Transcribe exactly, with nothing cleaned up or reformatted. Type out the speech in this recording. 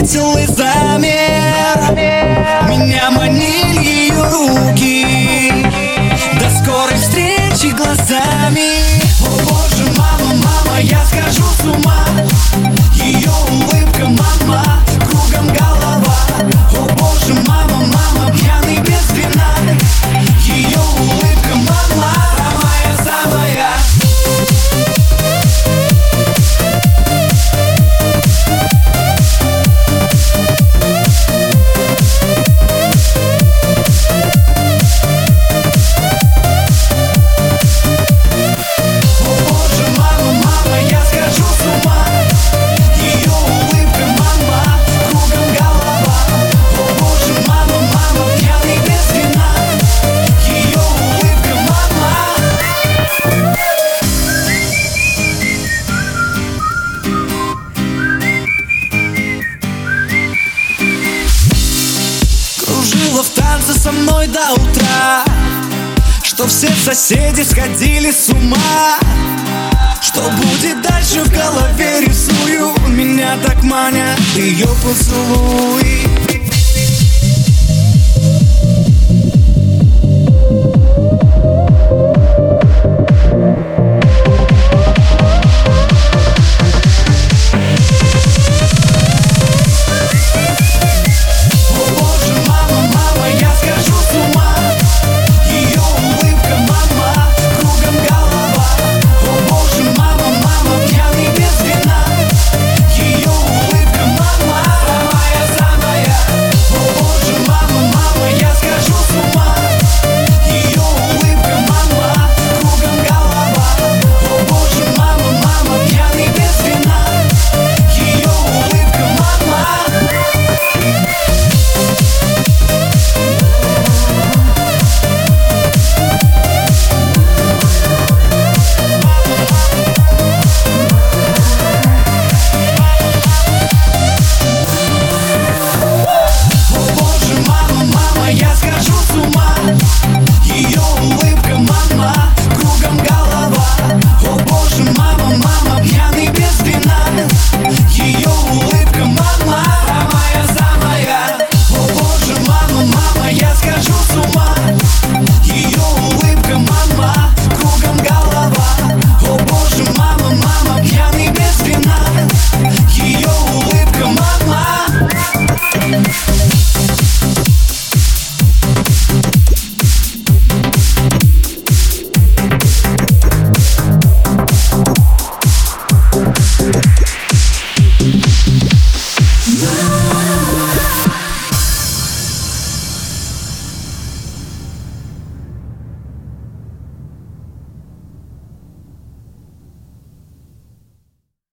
заметил и замер. Меня манили ее руки до скорой встречи глазами. О боже, мама, мама, я схожу с ума. Ее улыбка, мама, кругом голова. О боже, мама, мама, пьяный без вина. Ее улыбка, мама, самая-самая. Кружила в танце со мной до утра, что все соседи сходили с ума. Что будет дальше, в голове рисую. Меня так манят ее поцелуи.